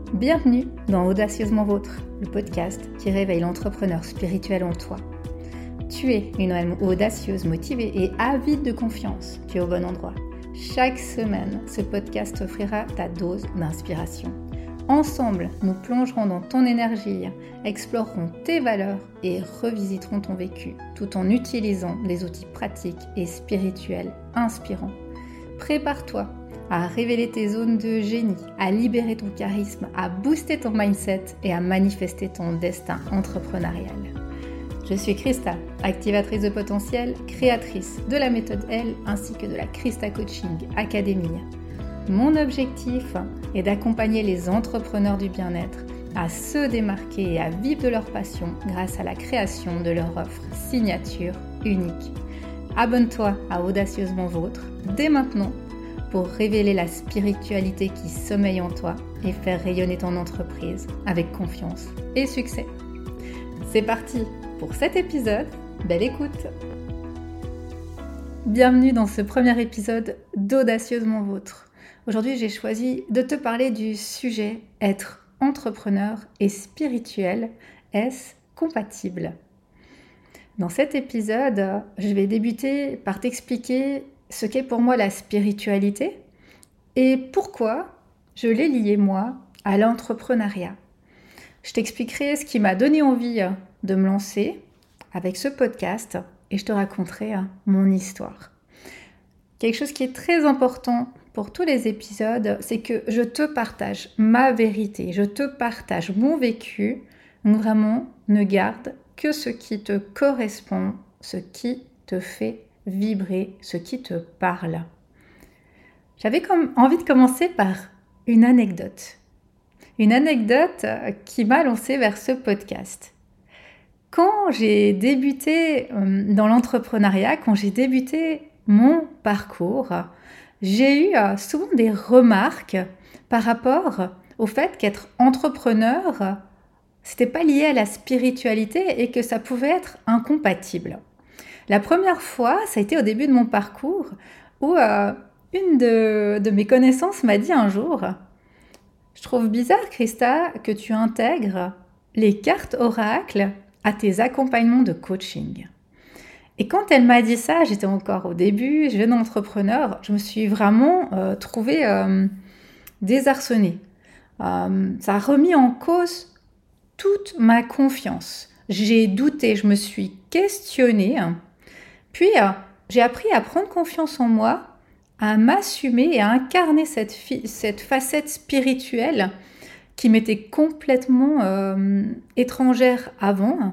Bienvenue dans Audacieusement Vôtre, le podcast qui réveille l'entrepreneur spirituel en toi. Tu es une âme audacieuse, motivée et avide de confiance. Tu es au bon endroit. Chaque semaine, ce podcast t'offrira ta dose d'inspiration. Ensemble, nous plongerons dans ton énergie, explorerons tes valeurs et revisiterons ton vécu, tout en utilisant des outils pratiques et spirituels inspirants. Prépare-toi à révéler tes zones de génie, à libérer ton charisme, à booster ton mindset et à manifester ton destin entrepreneurial. Je suis Christa, activatrice de potentiel, créatrice de la méthode L ainsi que de la Christa Coaching Academy. Mon objectif est d'accompagner les entrepreneurs du bien-être à se démarquer et à vivre de leur passion grâce à la création de leur offre signature unique. Abonne-toi à Audacieusement Vôtre dès maintenant pour révéler la spiritualité qui sommeille en toi et faire rayonner ton entreprise avec confiance et succès. C'est parti pour cet épisode, belle écoute! Bienvenue dans ce premier épisode d'Audacieusement Vôtre. Aujourd'hui, j'ai choisi de te parler du sujet « Être entrepreneur et spirituel, est-ce compatible ?» Dans cet épisode, je vais débuter par t'expliquer ce qu'est pour moi la spiritualité et pourquoi je l'ai liée, moi, à l'entrepreneuriat. Je t'expliquerai ce qui m'a donné envie de me lancer avec ce podcast et je te raconterai mon histoire. Quelque chose qui est très important pour tous les épisodes, c'est que je te partage ma vérité, je te partage mon vécu, donc vraiment ne garde que ce qui te correspond, ce qui te fait vibrer, ce qui te parle. J'avais envie de commencer par une anecdote. Une anecdote qui m'a lancée vers ce podcast. Quand j'ai débuté dans l'entrepreneuriat, quand j'ai débuté mon parcours, j'ai eu souvent des remarques par rapport au fait qu'être entrepreneur, c'était pas lié à la spiritualité et que ça pouvait être incompatible. La première fois, ça a été au début de mon parcours où une de mes connaissances m'a dit un jour « Je trouve bizarre, Christa, que tu intègres les cartes oracles à tes accompagnements de coaching. » Et quand elle m'a dit ça, j'étais encore au début, jeune entrepreneur, je me suis vraiment trouvée désarçonnée. Ça a remis en cause toute ma confiance. J'ai douté, je me suis questionnée. Puis, j'ai appris à prendre confiance en moi, à m'assumer et à incarner cette facette spirituelle qui m'était complètement étrangère avant.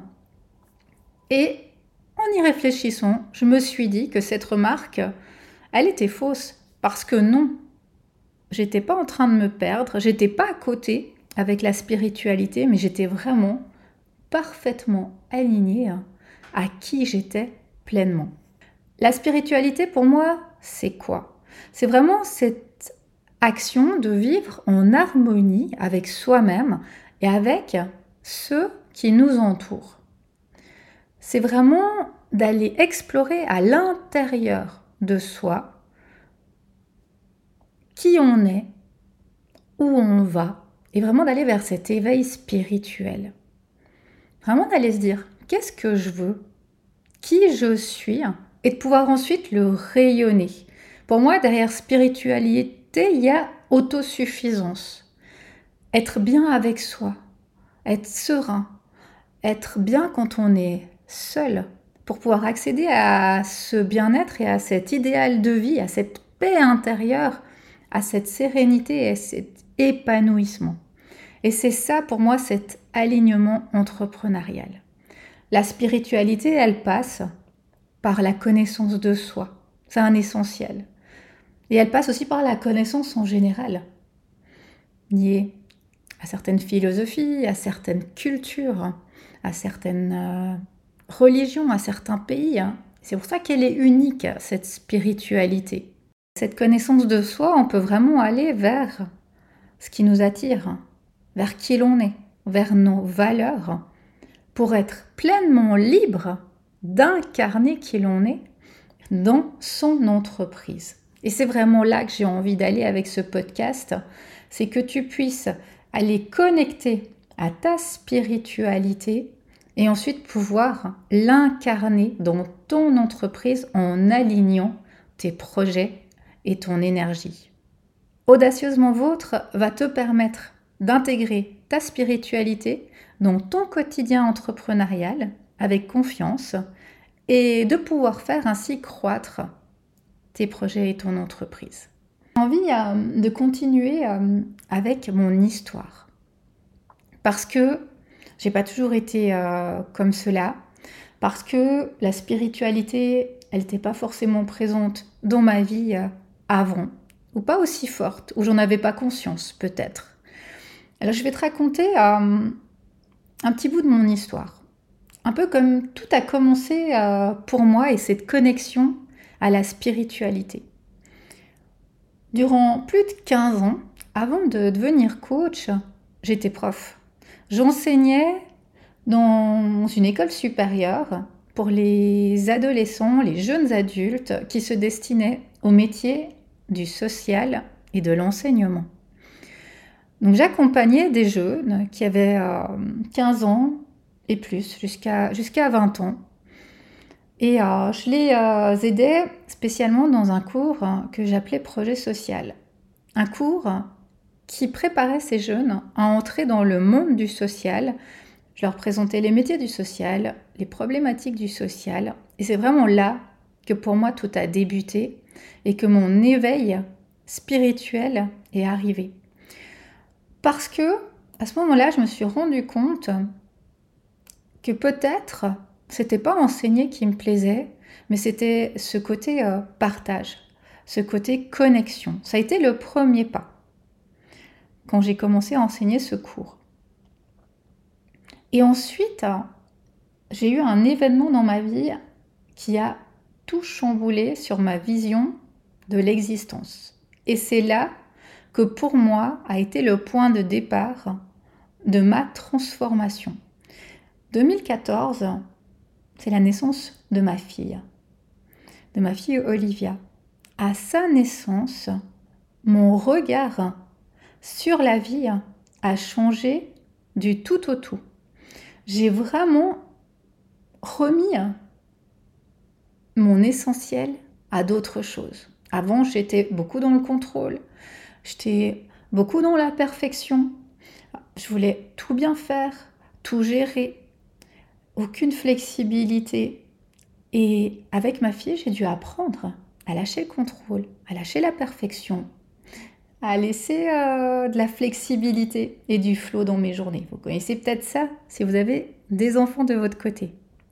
Et en y réfléchissant, je me suis dit que cette remarque, elle était fausse. Parce que non, j'étais pas en train de me perdre, j'étais pas à côté avec la spiritualité, mais j'étais vraiment parfaitement alignée à qui j'étais pleinement. La spiritualité, pour moi, c'est quoi ? C'est vraiment cette action de vivre en harmonie avec soi-même et avec ceux qui nous entourent. C'est vraiment d'aller explorer à l'intérieur de soi qui on est, où on va, et vraiment d'aller vers cet éveil spirituel. Vraiment d'aller se dire, qu'est-ce que je veux ? Qui je suis ? Et de pouvoir ensuite le rayonner. Pour moi, derrière spiritualité, il y a autosuffisance. Être bien avec soi, être serein, être bien quand on est seul, pour pouvoir accéder à ce bien-être et à cet idéal de vie, à cette paix intérieure, à cette sérénité et à cet épanouissement. Et c'est ça pour moi, cet alignement entrepreneurial. La spiritualité, elle passe par la connaissance de soi. C'est un essentiel. Et elle passe aussi par la connaissance en général, liée à certaines philosophies, à certaines cultures, à certaines religions, à certains pays. C'est pour ça qu'elle est unique, cette spiritualité. Cette connaissance de soi, on peut vraiment aller vers ce qui nous attire, vers qui l'on est, vers nos valeurs, pour être pleinement libre d'incarner qui l'on est dans son entreprise. Et c'est vraiment là que j'ai envie d'aller avec ce podcast, c'est que tu puisses à les connecter à ta spiritualité et ensuite pouvoir l'incarner dans ton entreprise en alignant tes projets et ton énergie. Audacieusement Vôtre va te permettre d'intégrer ta spiritualité dans ton quotidien entrepreneurial avec confiance et de pouvoir faire ainsi croître tes projets et ton entreprise. J'ai envie de continuer avec mon histoire parce que j'ai pas toujours été comme cela, parce que la spiritualité, elle n'était pas forcément présente dans ma vie avant, ou pas aussi forte, ou j'en avais pas conscience peut-être. Alors je vais te raconter un petit bout de mon histoire. Un peu comme tout a commencé pour moi et cette connexion à la spiritualité. Durant plus de 15 ans, avant de devenir coach, j'étais prof. J'enseignais dans une école supérieure pour les adolescents, les jeunes adultes qui se destinaient au métier du social et de l'enseignement. Donc j'accompagnais des jeunes qui avaient 15 ans et plus, jusqu'à 20 ans. Et je les aidais spécialement dans un cours que j'appelais projet social. Un cours qui préparait ces jeunes à entrer dans le monde du social. Je leur présentais les métiers du social, les problématiques du social. Et c'est vraiment là que pour moi tout a débuté et que mon éveil spirituel est arrivé. Parce que à ce moment-là, je me suis rendu compte que peut-être c'était pas enseigner qui me plaisait, mais c'était ce côté partage, ce côté connexion. Ça a été le premier pas quand j'ai commencé à enseigner ce cours. Et ensuite, j'ai eu un événement dans ma vie qui a tout chamboulé sur ma vision de l'existence. Et c'est là que pour moi a été le point de départ de ma transformation. 2014, c'est la naissance de ma fille Olivia. À sa naissance, mon regard sur la vie a changé du tout au tout. J'ai vraiment remis mon essentiel à d'autres choses. Avant, j'étais beaucoup dans le contrôle, j'étais beaucoup dans la perfection. Je voulais tout bien faire, tout gérer, aucune flexibilité. Et avec ma fille, j'ai dû apprendre à lâcher le contrôle, à lâcher la perfection, à laisser de la flexibilité et du flow dans mes journées. Vous connaissez peut-être ça si vous avez des enfants de votre côté.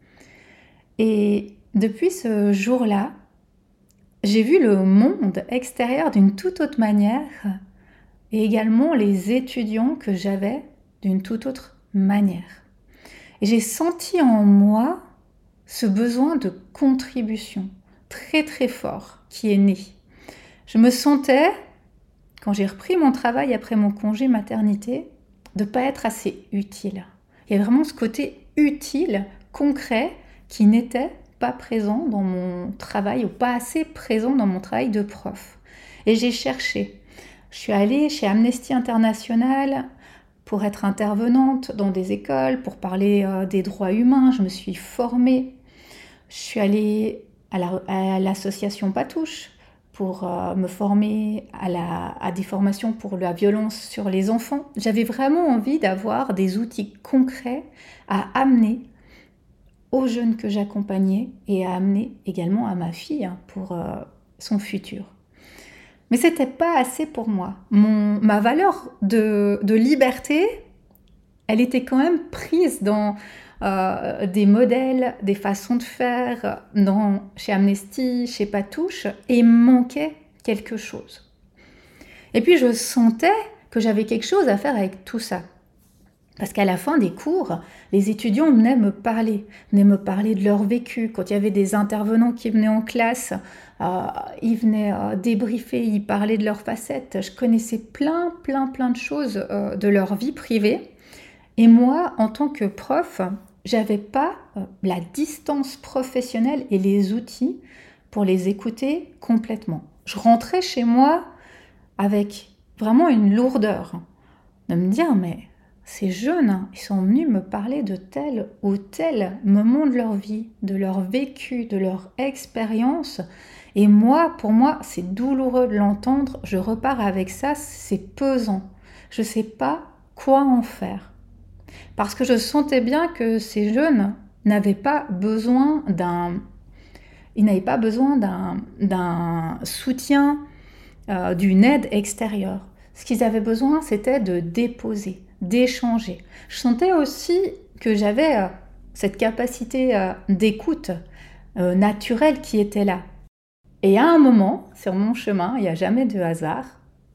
Et depuis ce jour-là, j'ai vu le monde extérieur d'une toute autre manière et également les étudiants que j'avais d'une toute autre manière. Et j'ai senti en moi ce besoin de contribution très très fort qui est né. Je me sentais, quand j'ai repris mon travail après mon congé maternité, de ne pas être assez utile. Il y a vraiment ce côté utile, concret, qui n'était pas présent dans mon travail ou pas assez présent dans mon travail de prof. Et j'ai cherché. Je suis allée chez Amnesty International pour être intervenante dans des écoles, pour parler des droits humains. Je me suis formée. Je suis allée à l'association Patouche pour me former à des formations pour la violence sur les enfants. J'avais vraiment envie d'avoir des outils concrets à amener aux jeunes que j'accompagnais et à amener également à ma fille pour son futur. Mais ce n'était pas assez pour moi. Ma valeur de liberté, elle était quand même prise dans des modèles, des façons de faire chez Amnesty, chez Patouche, et il manquait quelque chose. Et puis je sentais que j'avais quelque chose à faire avec tout ça. Parce qu'à la fin des cours, les étudiants venaient me parler de leur vécu. Quand il y avait des intervenants qui venaient en classe, ils venaient débriefer, ils parlaient de leurs facettes. Je connaissais plein de choses de leur vie privée. Et moi, en tant que prof, j'avais pas la distance professionnelle et les outils pour les écouter complètement. Je rentrais chez moi avec vraiment une lourdeur. de me dire, mais ces jeunes, ils sont venus me parler de tel ou tel moment de leur vie, de leur vécu, de leur expérience. Et moi, pour moi, c'est douloureux de l'entendre. Je repars avec ça, c'est pesant. Je ne sais pas quoi en faire. Parce que je sentais bien que ces jeunes n'avaient pas besoin d'un soutien, d'une aide extérieure. Ce qu'ils avaient besoin, c'était de déposer, d'échanger. Je sentais aussi que j'avais cette capacité d'écoute naturelle qui était là. Et à un moment, sur mon chemin, il n'y a jamais de hasard,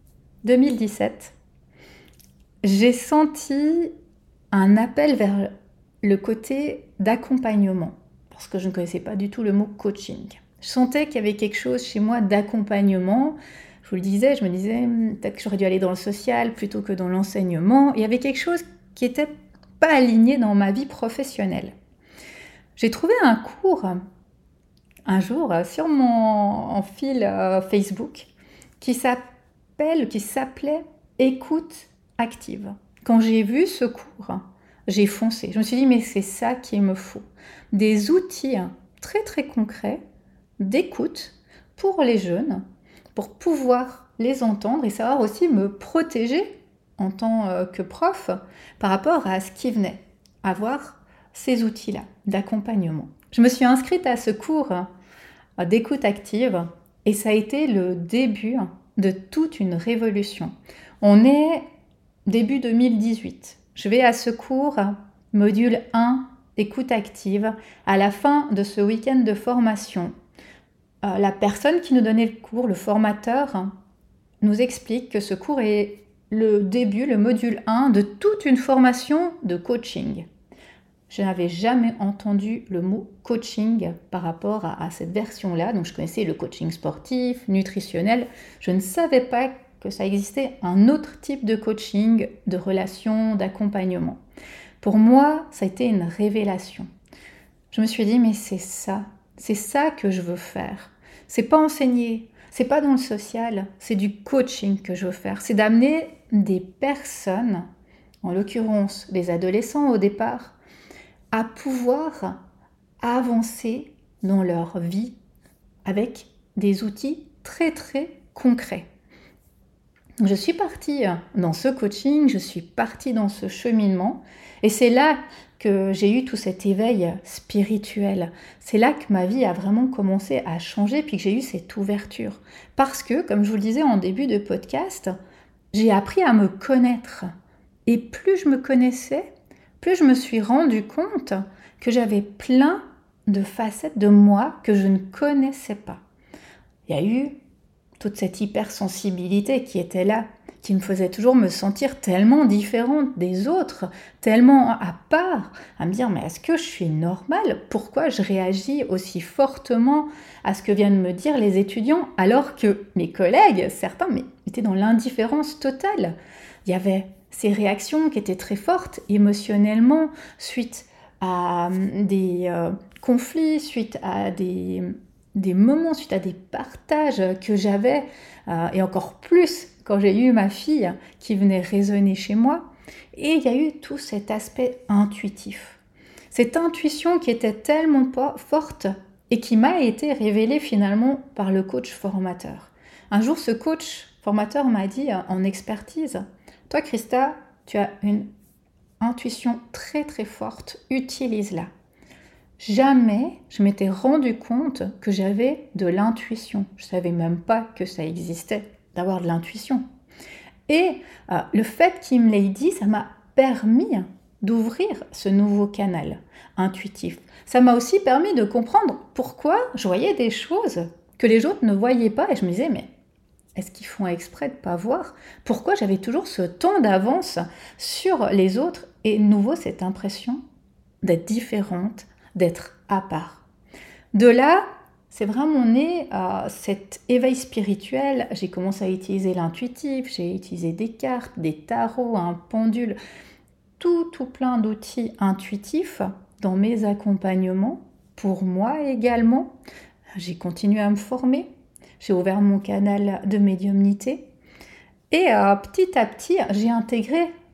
2017, j'ai senti un appel vers le côté d'accompagnement, parce que je ne connaissais pas du tout le mot coaching. Je sentais qu'il y avait quelque chose chez moi d'accompagnement. Je vous le disais, je me disais, peut-être que j'aurais dû aller dans le social plutôt que dans l'enseignement. Il y avait quelque chose qui n'était pas aligné dans ma vie professionnelle. J'ai trouvé un cours un jour sur mon fil Facebook qui s'appelait Écoute active. Quand j'ai vu ce cours, j'ai foncé. Je me suis dit, mais c'est ça qu'il me faut. Des outils très très concrets d'écoute pour les jeunes, pour pouvoir les entendre et savoir aussi me protéger en tant que prof par rapport à ce qui venait, avoir ces outils-là d'accompagnement. Je me suis inscrite à ce cours d'écoute active et ça a été le début de toute une révolution. On est début 2018. Je vais à ce cours, module 1, écoute active. À la fin de ce week-end de formation, la personne qui nous donnait le cours, le formateur, nous explique que ce cours est le début, le module 1 de toute une formation de coaching. Je n'avais jamais entendu le mot coaching par rapport à cette version-là. Donc je connaissais le coaching sportif, nutritionnel. Je ne savais pas que ça existait un autre type de coaching, de relation, d'accompagnement. Pour moi, ça a été une révélation. Je me suis dit, mais c'est ça que je veux faire. C'est pas enseigner, c'est pas dans le social, c'est du coaching que je veux faire. C'est d'amener des personnes, en l'occurrence des adolescents au départ, à pouvoir avancer dans leur vie avec des outils très très concrets. Je suis partie dans ce coaching, je suis partie dans ce cheminement et c'est là que j'ai eu tout cet éveil spirituel. C'est là que ma vie a vraiment commencé à changer puis que j'ai eu cette ouverture. Parce que, comme je vous le disais en début de podcast, j'ai appris à me connaître. Et plus je me connaissais, plus je me suis rendu compte que j'avais plein de facettes de moi que je ne connaissais pas. Il y a eu toute cette hypersensibilité qui était là, qui me faisait toujours me sentir tellement différente des autres, tellement à part, à me dire mais est-ce que je suis normale ? Pourquoi je réagis aussi fortement à ce que viennent me dire les étudiants alors que mes collègues, certains, étaient dans l'indifférence totale. Il y avait ces réactions qui étaient très fortes émotionnellement suite à des conflits, suite à des moments, suite à des partages que j'avais, et encore plus quand j'ai eu ma fille qui venait résonner chez moi. Et il y a eu tout cet aspect intuitif. Cette intuition qui était tellement forte et qui m'a été révélée finalement par le coach formateur. Un jour, ce coach formateur m'a dit en expertise, « Toi, Christa, tu as une intuition très très forte, utilise-la. » Jamais je m'étais rendu compte que j'avais de l'intuition. Je ne savais même pas que ça existait, d'avoir de l'intuition. Et le fait qu'il me l'ait dit, ça m'a permis d'ouvrir ce nouveau canal intuitif. Ça m'a aussi permis de comprendre pourquoi je voyais des choses que les autres ne voyaient pas. Et je me disais, mais est-ce qu'ils font exprès de ne pas voir ? Pourquoi j'avais toujours ce temps d'avance sur les autres ? Et de nouveau, cette impression d'être différente, d'être à part. De là, c'est vraiment né cet éveil spirituel. J'ai commencé à utiliser l'intuitif, j'ai utilisé des cartes, des tarots, un pendule, tout plein d'outils intuitifs dans mes accompagnements, pour moi également. J'ai continué à me former, j'ai ouvert mon canal de médiumnité et petit à petit, j'ai intégré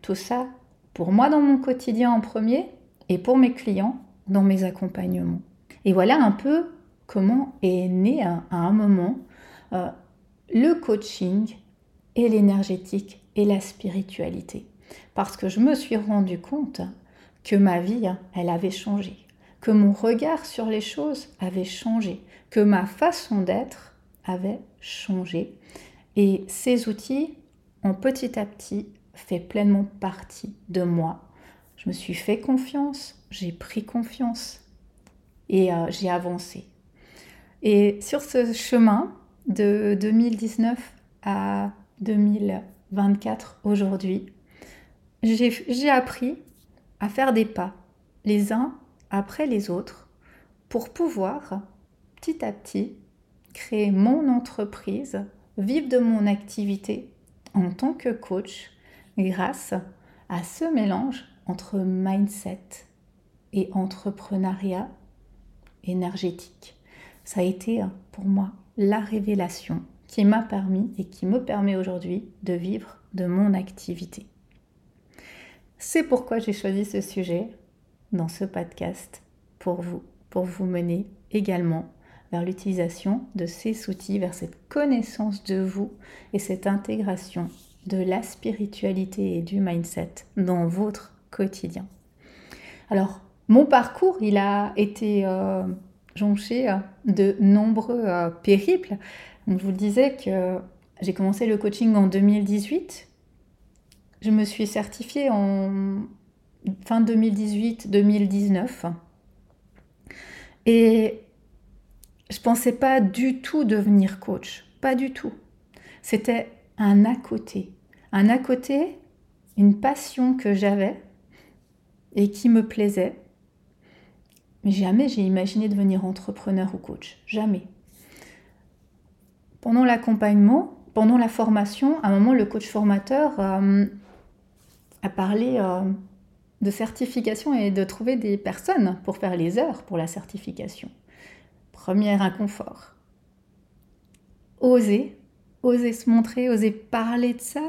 Tout ça, pour moi dans mon quotidien en premier et pour mes clients dans mes accompagnements. Et voilà un peu comment est né à un moment le coaching et l'énergétique et la spiritualité. Parce que je me suis rendu compte que ma vie, elle avait changé, que mon regard sur les choses avait changé, que ma façon d'être avait changé. Et ces outils ont petit à petit fait pleinement partie de moi. Je me suis fait confiance, j'ai pris confiance et j'ai avancé. Et sur ce chemin de 2019 à 2024 aujourd'hui, j'ai appris à faire des pas, les uns après les autres, pour pouvoir petit à petit créer mon entreprise, vivre de mon activité en tant que coach grâce à ce mélange entre mindset et entrepreneuriat énergétique. Ça a été pour moi la révélation qui m'a permis et qui me permet aujourd'hui de vivre de mon activité. C'est pourquoi j'ai choisi ce sujet dans ce podcast pour vous mener également vers l'utilisation de ces outils, vers cette connaissance de vous et cette intégration de la spiritualité et du mindset dans votre quotidien. Alors, mon parcours, il a été jonché de nombreux périples. Donc, je vous disais que j'ai commencé le coaching en 2018. Je me suis certifiée en fin 2018-2019. Et je ne pensais pas du tout devenir coach. Pas du tout. C'était un à côté. Un à côté, une passion que j'avais et qui me plaisait. Mais jamais j'ai imaginé devenir entrepreneur ou coach. Jamais. Pendant l'accompagnement, pendant la formation, à un moment, le coach formateur a parlé de certification et de trouver des personnes pour faire les heures pour la certification. Premier inconfort. Oser se montrer, oser parler de ça,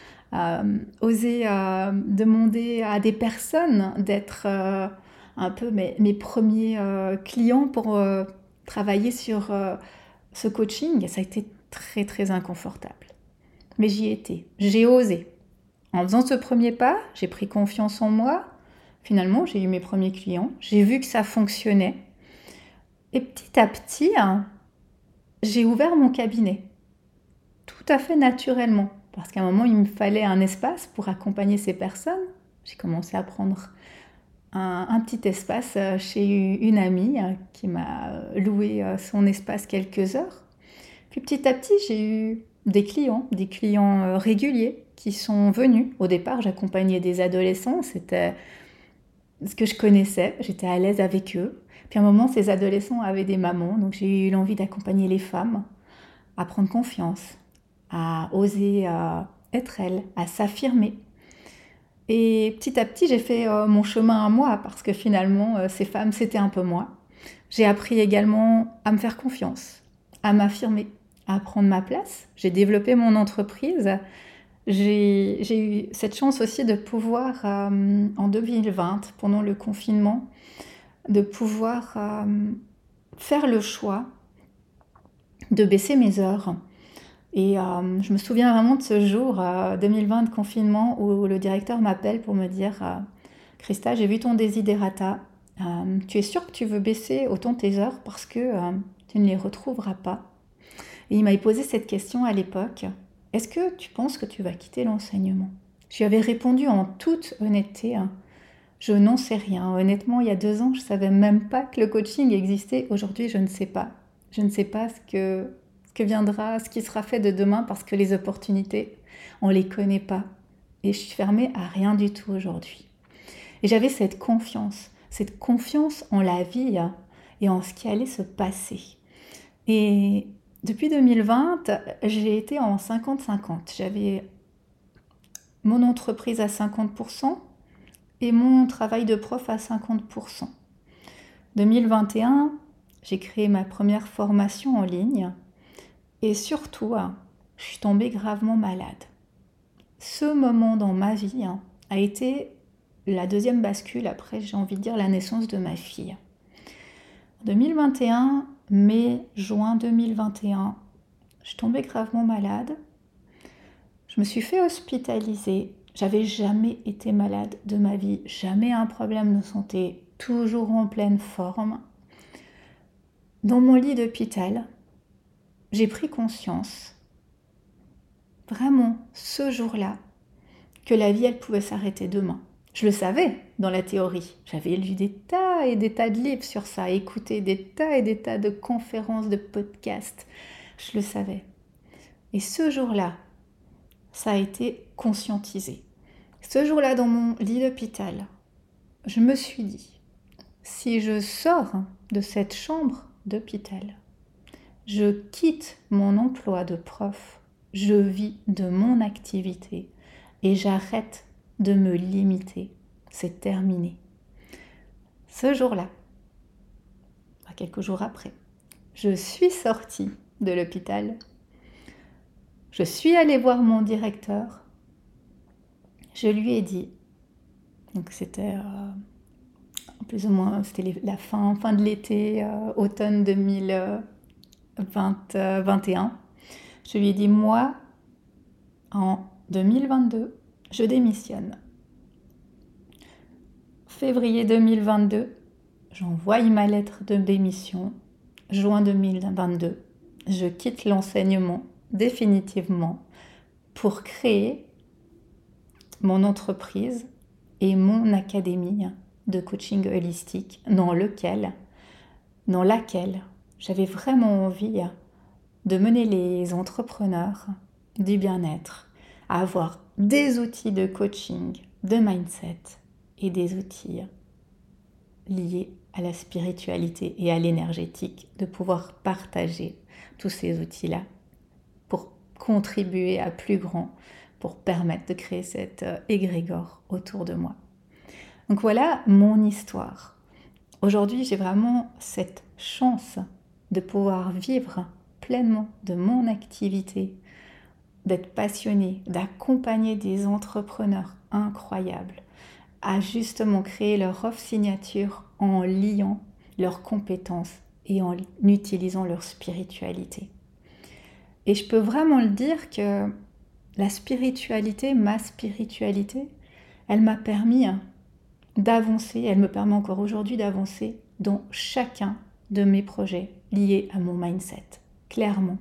oser demander à des personnes d'être un peu mes premiers clients pour travailler sur ce coaching. Ça a été très très inconfortable. Mais j'y étais, j'ai osé. En faisant ce premier pas, j'ai pris confiance en moi. Finalement, j'ai eu mes premiers clients. J'ai vu que ça fonctionnait. Et petit à petit, j'ai ouvert mon cabinet. Tout à fait naturellement. Parce qu'à un moment, il me fallait un espace pour accompagner ces personnes. J'ai commencé à prendre un petit espace chez une amie qui m'a loué son espace quelques heures. Puis petit à petit, j'ai eu des clients réguliers qui sont venus. Au départ, j'accompagnais des adolescents, c'était ce que je connaissais, j'étais à l'aise avec eux. Puis à un moment, ces adolescents avaient des mamans, donc j'ai eu l'envie d'accompagner les femmes à prendre confiance, à oser être elles, à s'affirmer. Et petit à petit, j'ai fait mon chemin à moi, parce que finalement, ces femmes, c'était un peu moi. J'ai appris également à me faire confiance, à m'affirmer, à prendre ma place. J'ai développé mon entreprise. J'ai eu cette chance aussi de pouvoir, en 2020, pendant le confinement, de pouvoir faire le choix de baisser mes heures. Et je me souviens vraiment de ce jour 2020 de confinement où le directeur m'appelle pour me dire Christa, j'ai vu ton desiderata. Tu es sûre que tu veux baisser autant tes heures parce que tu ne les retrouveras pas. Et il m'avait posé cette question à l'époque. Est-ce que tu penses que tu vas quitter l'enseignement? Je lui avais répondu en toute honnêteté. Je n'en sais rien. Honnêtement, il y a 2 ans, je ne savais même pas que le coaching existait. Aujourd'hui, je ne sais pas. Je ne sais pas ce que viendra, ce qui sera fait de demain parce que les opportunités, on ne les connaît pas. Et je suis fermée à rien du tout aujourd'hui. Et j'avais cette confiance en la vie et en ce qui allait se passer. Et depuis 2020, j'ai été en 50-50. J'avais mon entreprise à 50% et mon travail de prof à 50%. 2021, j'ai créé ma première formation en ligne et surtout, je suis tombée gravement malade. Ce moment dans ma vie a été la deuxième bascule après, j'ai envie de dire, la naissance de ma fille. En 2021, mai-juin 2021, je suis tombée gravement malade. Je me suis fait hospitaliser. J'avais jamais été malade de ma vie, jamais un problème de santé, toujours en pleine forme. Dans mon lit d'hôpital, j'ai pris conscience, vraiment ce jour-là, que la vie, elle pouvait s'arrêter demain. Je le savais dans la théorie. J'avais lu des tas et des tas de livres sur ça, écouté des tas et des tas de conférences, de podcasts. Je le savais. Et ce jour-là, ça a été conscientisé. Ce jour-là, dans mon lit d'hôpital, je me suis dit, si je sors de cette chambre d'hôpital, je quitte mon emploi de prof, je vis de mon activité et j'arrête de me limiter. C'est terminé. Ce jour-là, quelques jours après, je suis sortie de l'hôpital. Je suis allée voir mon directeur. Je lui ai dit, donc c'était plus ou moins, c'était la fin de l'été, automne 2021. Je lui ai dit, moi, en 2022, je démissionne. Février 2022, j'envoie ma lettre de démission. Juin 2022, je quitte l'enseignement définitivement pour créer mon entreprise et mon académie de coaching holistique dans laquelle j'avais vraiment envie de mener les entrepreneurs du bien-être à avoir des outils de coaching, de mindset et des outils liés à la spiritualité et à l'énergétique, de pouvoir partager tous ces outils-là pour contribuer à plus grand, pour permettre de créer cette égrégore autour de moi. Donc voilà mon histoire. Aujourd'hui, j'ai vraiment cette chance de pouvoir vivre pleinement de mon activité, d'être passionnée, d'accompagner des entrepreneurs incroyables à justement créer leur offre signature en liant leurs compétences et en utilisant leur spiritualité. Et je peux vraiment le dire que la spiritualité, ma spiritualité, elle m'a permis d'avancer, elle me permet encore aujourd'hui d'avancer dans chacun de mes projets liés à mon mindset, clairement.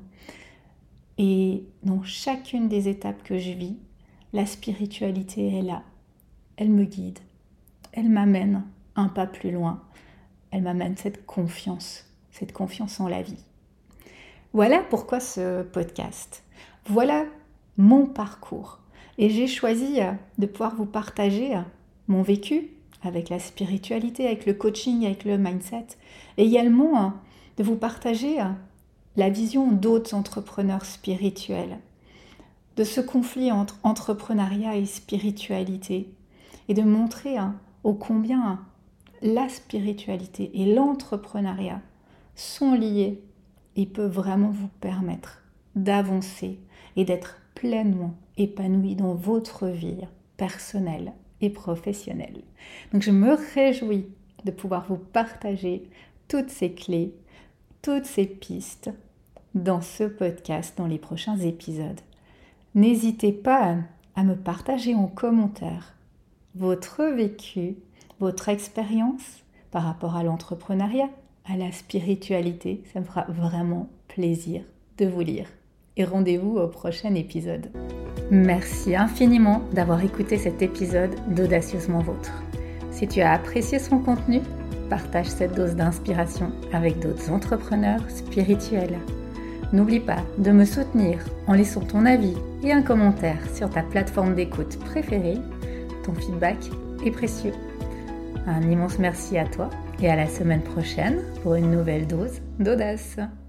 Et dans chacune des étapes que je vis, la spiritualité est là. Elle me guide, elle m'amène un pas plus loin, elle m'amène cette confiance en la vie. Voilà pourquoi ce podcast, voilà mon parcours. Et j'ai choisi de pouvoir vous partager mon vécu avec la spiritualité, avec le coaching, avec le mindset, et également de vous partager la vision d'autres entrepreneurs spirituels, de ce conflit entre entrepreneuriat et spiritualité, et de montrer ô combien la spiritualité et l'entrepreneuriat sont liés et peuvent vraiment vous permettre d'avancer et d'être pleinement épanoui dans votre vie personnelle et professionnelle. Donc je me réjouis de pouvoir vous partager toutes ces clés, toutes ces pistes dans ce podcast, dans les prochains épisodes. N'hésitez pas à me partager en commentaire votre vécu, votre expérience par rapport à l'entrepreneuriat, à la spiritualité. Ça me fera vraiment plaisir de vous lire. Et rendez-vous au prochain épisode. Merci infiniment d'avoir écouté cet épisode d'Audacieusement Vôtre. Si tu as apprécié son contenu, partage cette dose d'inspiration avec d'autres entrepreneurs spirituels. N'oublie pas de me soutenir en laissant ton avis et un commentaire sur ta plateforme d'écoute préférée. Ton feedback est précieux. Un immense merci à toi et à la semaine prochaine pour une nouvelle dose d'audace.